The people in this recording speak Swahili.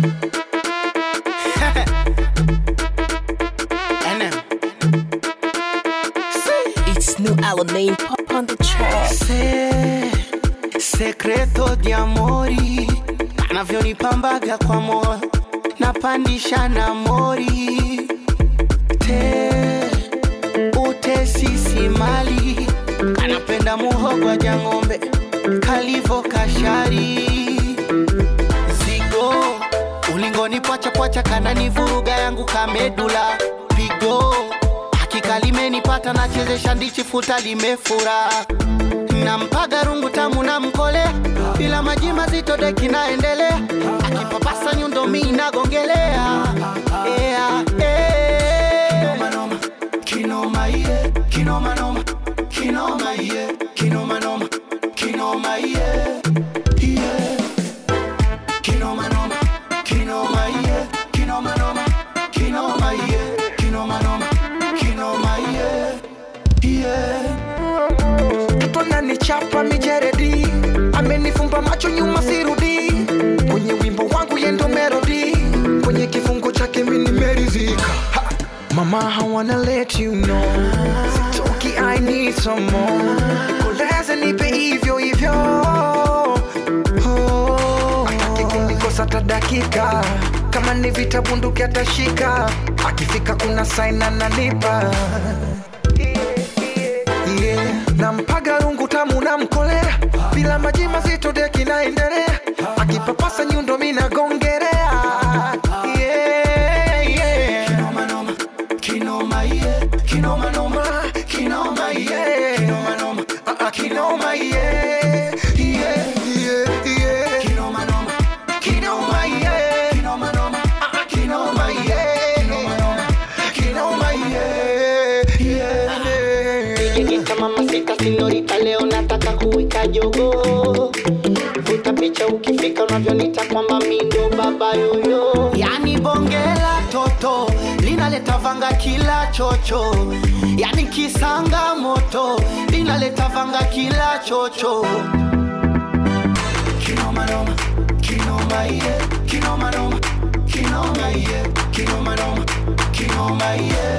It's New Alamein pop on the track. Secreto di amori anavyonipambaga kwa moyo napandisha na mori utesisi mali anapenda muhogo wa jangombe kalivo kashari zigo ulingoni pwacha kanani vuruga yangu kamedula pigo hakika limenipata nachezesha ndichi futa limefura nampaga rungu tamu na mkole bila maji mazito deki naendelea akipapasa nyundo mimi nagongelea kinoma yeah kinoma noma kinoma yeah kinoma noma kinoma yeah kinoma noma kinoma yeah kinoma noma kinoma yeah kinoma noma kinoma yeah Nani chapa mijeredi amenifumba macho nyuma sirudi kwenye wimbo wangu yendo melody kwenye kifungo chake mimi nimeridhika mama I wanna let you know sitoki I need some more nikoleze nipe hivyo atake kunikosa hata dakika kama ni vita bunduki atashika akifika kuna sign ananipa nampaga rungu tamu na mkolea bila maji mazito deki naendelea akipapasa nyundo mimi nagongelea kinoma noma kinoma yeah kinoma noma kinoma yeah kinoma noma kinoma yeah kinoma noma kinoma yeah kinoma noma kinoma yeah kinoma noma kinoma yeah mama sita señorita leo nataka kuwika jogo futa picha ukifika unavyonita kwamba mimi ndo baba yoyo yani bongela toto linaleta vanga kila chocho yani kisanga moto linaleta vanga kila chocho kinoma noma kinoma yeah kinoma noma kinoma yeah kinoma noma kinoma yeah